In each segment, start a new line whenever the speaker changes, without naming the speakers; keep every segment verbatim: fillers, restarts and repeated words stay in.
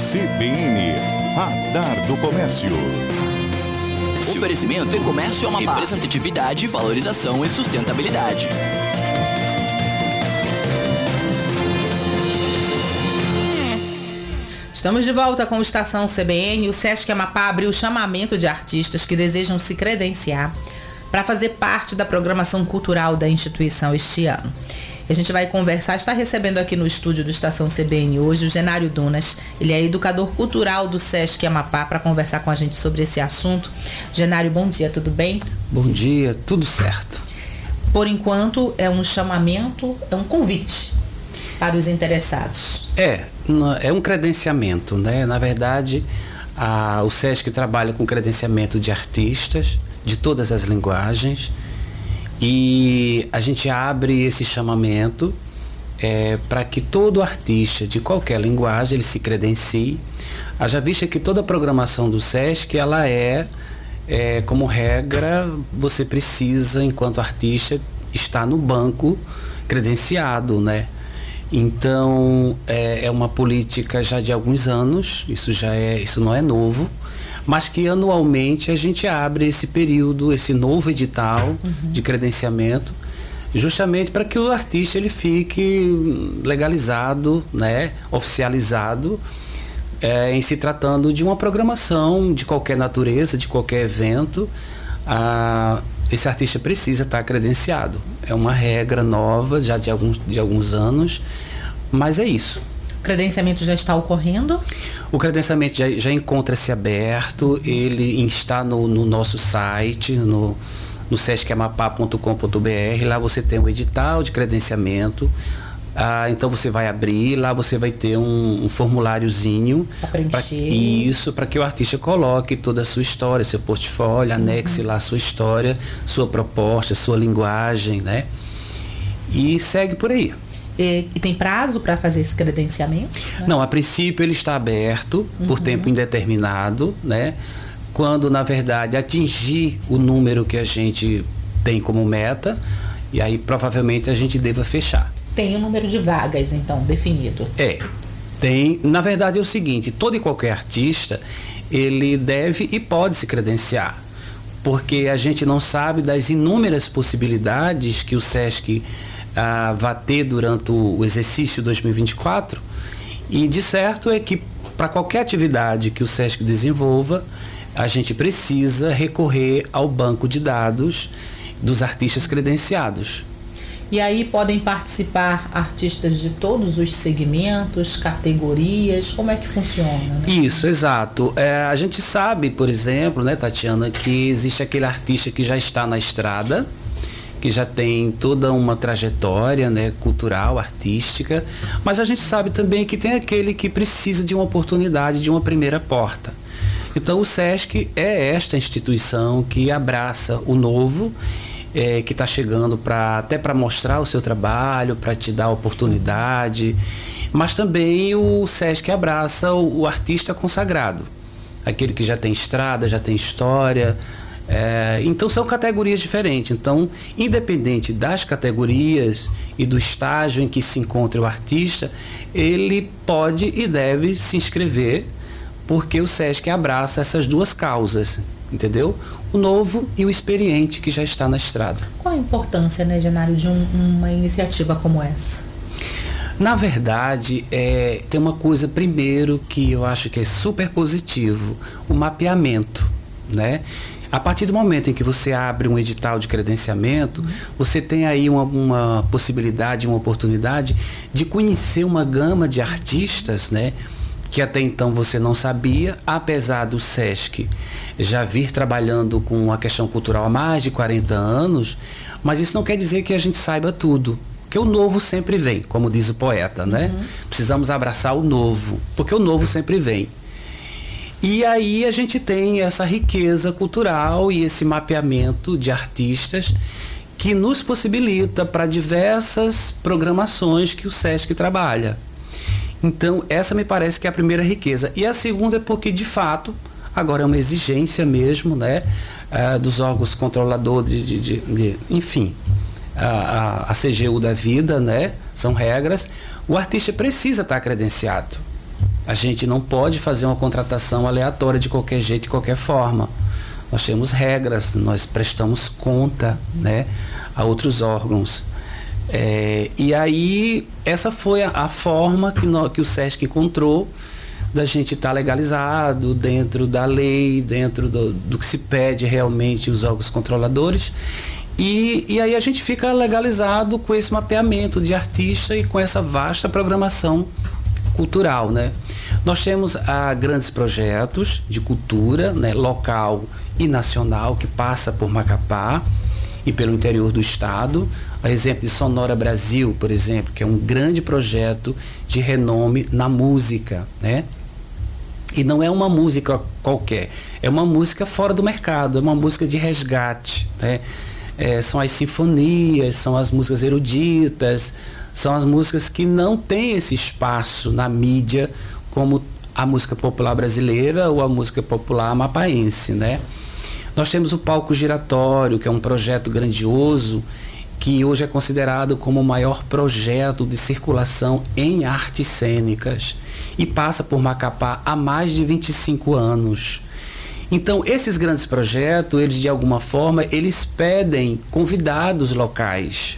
C B N, Radar do Comércio.
Oferecimento e comércio é uma representatividade, valorização e sustentabilidade.
Estamos de volta com o Estação C B N. O Sesc Amapá abriu o chamamento de artistas que desejam se credenciar para fazer parte da programação cultural da instituição este ano. A gente vai conversar, está recebendo aqui no estúdio do Estação C B N hoje o Genário Dunas. Ele é educador cultural do Sesc Amapá, para conversar com a gente sobre esse assunto. Genário, bom dia, tudo bem?
Bom dia, tudo certo.
Por enquanto, é um chamamento, é um convite para os interessados.
É, é um credenciamento, né? Na verdade, a, o Sesc trabalha com credenciamento de artistas de todas as linguagens. E a gente abre esse chamamento é, para que todo artista de qualquer linguagem ele se credencie. Haja vista que toda a programação do Sesc, ela é, é, como regra, você precisa, enquanto artista, estar no banco credenciado, né? Então, é, é uma política já de alguns anos, isso, já é, isso não é novo, mas que anualmente a gente abre esse período, esse novo edital uhum. de credenciamento, justamente para que o artista ele fique legalizado, né, oficializado, é, em se tratando de uma programação de qualquer natureza, de qualquer evento. Ah, esse artista precisa estar credenciado. É uma regra nova, já de alguns, de alguns anos, mas é isso.
O credenciamento já está ocorrendo?
O credenciamento já, já encontra-se aberto, ele está no, no nosso site, no, no sesc amapá ponto com ponto b r. Lá você tem um edital de credenciamento. Ah, então você vai abrir, lá você vai ter um, um formuláriozinho
para
isso, para que o artista coloque toda a sua história, seu portfólio, uhum. anexe lá a sua história, sua proposta, sua linguagem, né? E segue por aí.
E, e tem prazo para fazer esse credenciamento? Né?
Não, a princípio ele está aberto uhum. por tempo indeterminado, né? Quando, na verdade, atingir o número que a gente tem como meta, e aí provavelmente a gente deva fechar.
Tem um número de vagas, então, definido?
É, tem. Na verdade é o seguinte, todo e qualquer artista, ele deve e pode se credenciar, porque a gente não sabe das inúmeras possibilidades que o Sesc ah, vai ter durante o, o exercício dois mil e vinte e quatro, e de certo é que para qualquer atividade que o Sesc desenvolva, a gente precisa recorrer ao banco de dados dos artistas credenciados.
E aí podem participar artistas de todos os segmentos, categorias, como é que funciona? Né?
Isso, exato. É, a gente sabe, por exemplo, né, Tatiana, que existe aquele artista que já está na estrada, que já tem toda uma trajetória, né, cultural, artística, mas a gente sabe também que tem aquele que precisa de uma oportunidade, de uma primeira porta. Então o Sesc é esta instituição que abraça o novo, É, que está chegando pra, até para mostrar o seu trabalho, para te dar oportunidade, mas também o Sesc abraça o, o artista consagrado, aquele que já tem estrada, já tem história, é, então são categorias diferentes. Então, independente das categorias e do estágio em que se encontra o artista, ele pode e deve se inscrever, porque o Sesc abraça essas duas causas, entendeu? O novo e o experiente que já está na estrada.
Qual a importância, né, Genário, de um, uma iniciativa como essa?
Na verdade, é, tem uma coisa primeiro que eu acho que é super positivo, o mapeamento, né? A partir do momento em que você abre um edital de credenciamento, uhum. você tem aí uma, uma possibilidade, uma oportunidade de conhecer uma gama de artistas, né? Que até então você não sabia, apesar do Sesc já vir trabalhando com a questão cultural há mais de quarenta anos, mas isso não quer dizer que a gente saiba tudo, porque o novo sempre vem, como diz o poeta, né? Uhum. Precisamos abraçar o novo, porque o novo sempre vem. E aí a gente tem essa riqueza cultural e esse mapeamento de artistas que nos possibilita para diversas programações que o Sesc trabalha. Então, essa me parece que é a primeira riqueza. E a segunda é porque, de fato, agora é uma exigência mesmo, né, uh, dos órgãos controladores, de, de, de, de, enfim, a, a, a C G U da vida, né, são regras. O artista precisa estar credenciado. A gente não pode fazer uma contratação aleatória de qualquer jeito, de qualquer forma. Nós temos regras, nós prestamos conta, né, a outros órgãos. É, e aí, essa foi a, a forma que, nós, que o SESC encontrou da gente estar tá legalizado dentro da lei, dentro do, do que se pede realmente os órgãos controladores. E, e aí a gente fica legalizado com esse mapeamento de artista e com essa vasta programação cultural, né? Nós temos ah, grandes projetos de cultura, né, local e nacional, que passa por Macapá e pelo interior do estado. A exemplo de Sonora Brasil, por exemplo, que é um grande projeto de renome na música, né? E não é uma música qualquer, é uma música fora do mercado, é uma música de resgate, né? É, são as sinfonias, são as músicas eruditas, são as músicas que não têm esse espaço na mídia como a música popular brasileira ou a música popular amapaense, né? Nós temos o Palco Giratório, que é um projeto grandioso, que hoje é considerado como o maior projeto de circulação em artes cênicas e passa por Macapá há mais de vinte e cinco anos. Então, esses grandes projetos, eles de alguma forma, eles pedem convidados locais.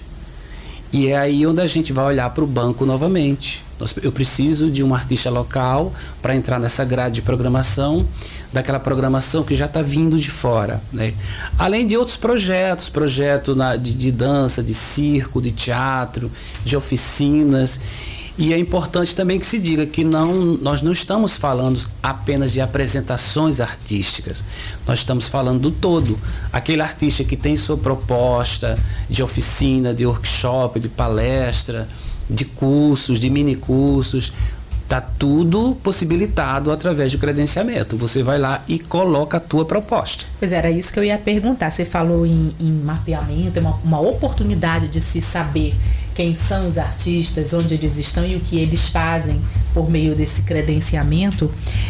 E é aí onde a gente vai olhar para o banco novamente. Eu preciso de um artista local para entrar nessa grade de programação, daquela programação que já está vindo de fora, né? Além de outros projetos, projetos na, de, de dança, de circo, de teatro, de oficinas. E é importante também que se diga que não, nós não estamos falando apenas de apresentações artísticas, nós estamos falando do todo. Aquele artista que tem sua proposta de oficina, de workshop, de palestra, de cursos, de mini cursos, está tudo possibilitado através do credenciamento. Você vai lá e coloca a tua proposta.
Pois era isso que eu ia perguntar. Você falou em, em mapeamento, é uma, uma oportunidade de se saber quem são os artistas, onde eles estão e o que eles fazem por meio desse credenciamento.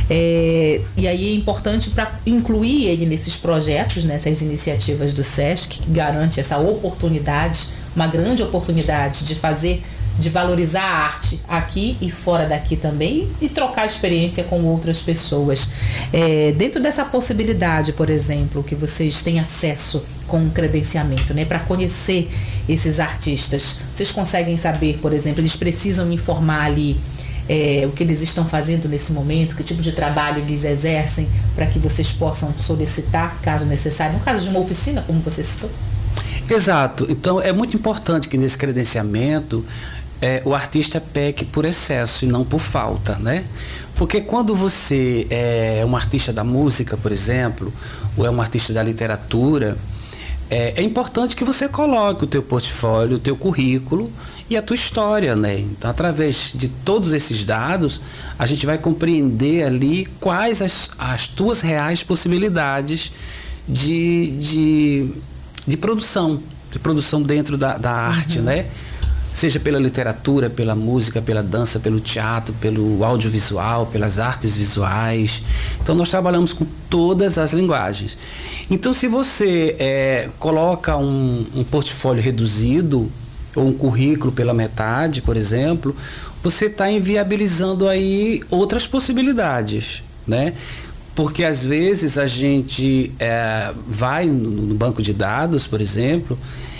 É, e aí é importante para incluir ele nesses projetos, nessas iniciativas do SESC, que garante essa oportunidade, uma grande oportunidade de fazer, de valorizar a arte aqui e fora daqui também e trocar experiência com outras pessoas. É, dentro dessa possibilidade, por exemplo, que vocês têm acesso com o credenciamento, né, para conhecer esses artistas, vocês conseguem saber, por exemplo, eles precisam informar ali é, o que eles estão fazendo nesse momento, que tipo de trabalho eles exercem, para que vocês possam solicitar, caso necessário, no caso de uma oficina, como você citou?
Exato. Então é muito importante que nesse credenciamento é, o artista peque por excesso e não por falta, né? Porque quando você é um artista da música, por exemplo, ou é um artista da literatura, é, é importante que você coloque o teu portfólio, o teu currículo e a tua história, né? Então, através de todos esses dados, a gente vai compreender ali quais as, as tuas reais possibilidades de, de, de produção, de produção dentro da, da arte, uhum. né? Seja pela literatura, pela música, pela dança, pelo teatro, pelo audiovisual, pelas artes visuais. Então, nós trabalhamos com todas as linguagens. Então, se você é, coloca um, um portfólio reduzido ou um currículo pela metade, por exemplo, você está inviabilizando aí outras possibilidades, né? Porque, às vezes, a gente é, vai no, no banco de dados, por exemplo,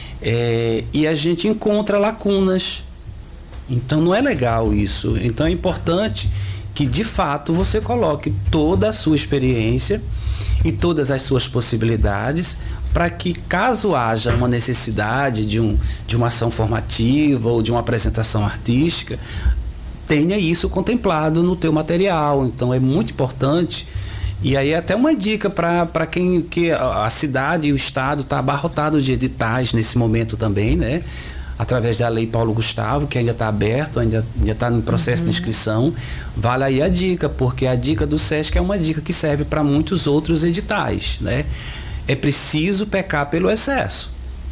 É, e a gente encontra lacunas. Então não é legal isso. Então é importante que de fato você coloque toda a sua experiência e todas as suas possibilidades, para que caso haja uma necessidade de, um, de uma ação formativa ou de uma apresentação artística, tenha isso contemplado no teu material. Então é muito importante. E aí até uma dica para quem, que a cidade e o estado está abarrotado de editais nesse momento também, né? Através da Lei Paulo Gustavo, que ainda está aberto, ainda está no processo uhum. de inscrição. Vale aí a dica, porque a dica do SESC é uma dica que serve para muitos outros editais, né? É preciso pecar pelo excesso.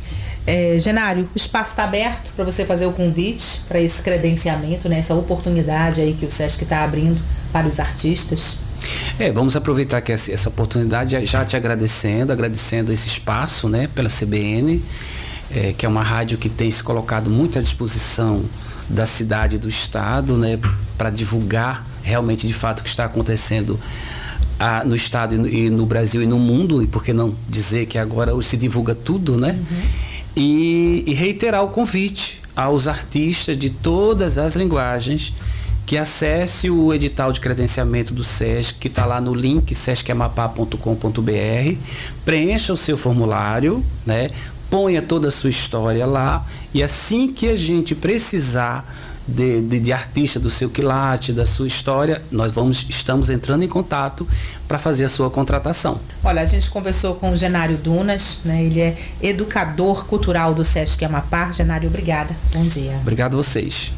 É, Genário, o espaço está aberto para você fazer o convite para esse credenciamento, né? Essa oportunidade aí que o SESC está abrindo para os artistas.
É, vamos aproveitar que essa, essa oportunidade, já te agradecendo, agradecendo esse espaço, né, pela C B N, é, que é uma rádio que tem se colocado muito à disposição da cidade e do estado, né, para divulgar realmente de fato o que está acontecendo ah, no estado e no, e no Brasil e no mundo, e por que não dizer que agora se divulga tudo, né? Uhum. E, e reiterar o convite aos artistas de todas as linguagens que acesse o edital de credenciamento do SESC, que está lá no link sesc amapá ponto com ponto b r, preencha o seu formulário, né? Ponha toda a sua história lá, e assim que a gente precisar de, de, de artista do seu quilate, da sua história, nós vamos, estamos entrando em contato para fazer a sua contratação.
Olha, a gente conversou com o Genário Dunas, né? Ele é educador cultural do SESC Amapá. Genário, obrigada. Bom dia.
Obrigado a vocês.